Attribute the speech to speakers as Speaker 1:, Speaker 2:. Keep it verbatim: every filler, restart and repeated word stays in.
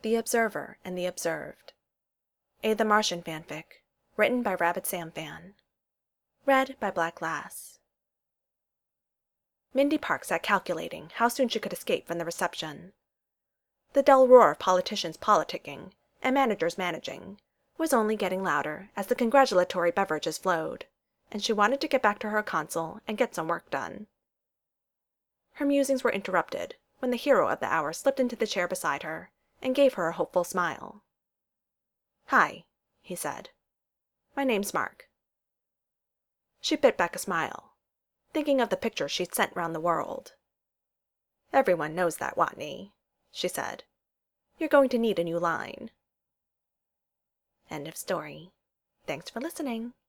Speaker 1: The Observer and the Observed. A The Martian fanfic, written by Rabbit Sam Fan. Read by Black Lass. Mindy Park sat calculating how soon she could escape from the reception. The dull roar of politicians politicking, and managers managing, was only getting louder as the congratulatory beverages flowed, and she wanted to get back to her console and get some work done. Her musings were interrupted when the hero of the hour slipped into the chair beside her and gave her a hopeful smile. "Hi," he said. "My name's Mark." She bit back a smile, thinking of the picture she'd sent round the world. "Everyone knows that, Watney," she said. "You're going to need a new line." End of story. Thanks for listening.